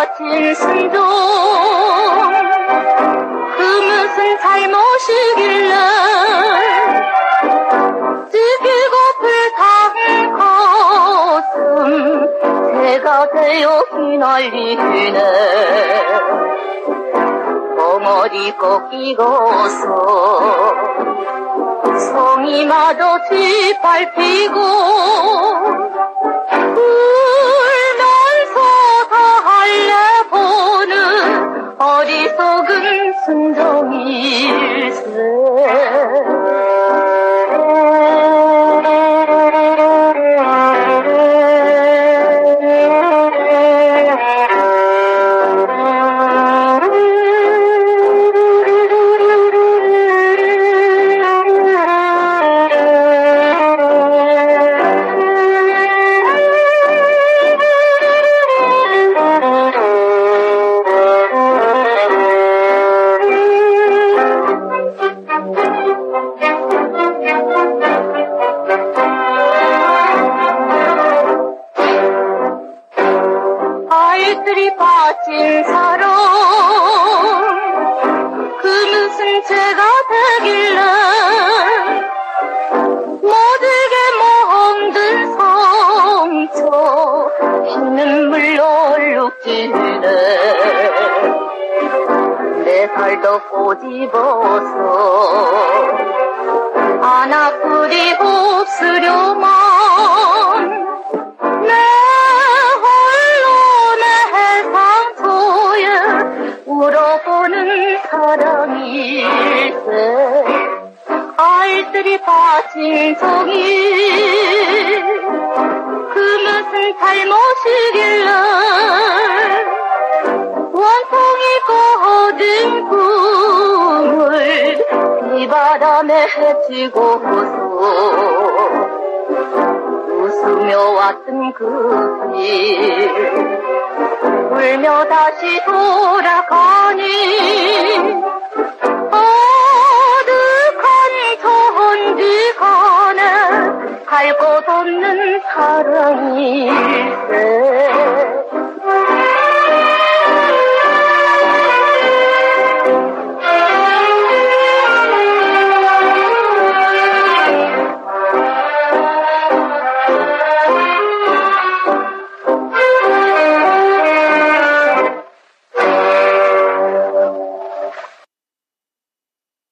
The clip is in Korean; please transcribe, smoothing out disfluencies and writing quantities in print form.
바친 순종 그 무슨 잘못이길래 지키고 불타는 가슴 새가 되어 휘날리네. 벙어리 꺾이고서 성이마저 짓밟히고 울면서 달래보는 어리석은 순종일세. 아이들이 바친 사랑 그 무슨 죄가 되길래 모두게 멍든 상처 흰 눈물로 얼룩지네. 내 살도 꼬집어서 하나뿐이 없으려만 울어보는 사랑일세. 아이들이 바친 종이 그 무슨 잘못이길래 원통이 꺼진 꿈을 비바람에 헤치고서 웃으며 왔던 그 길 울며 다시 돌아가니 어둑한 저 뒤가네 갈 곳 없는 사랑이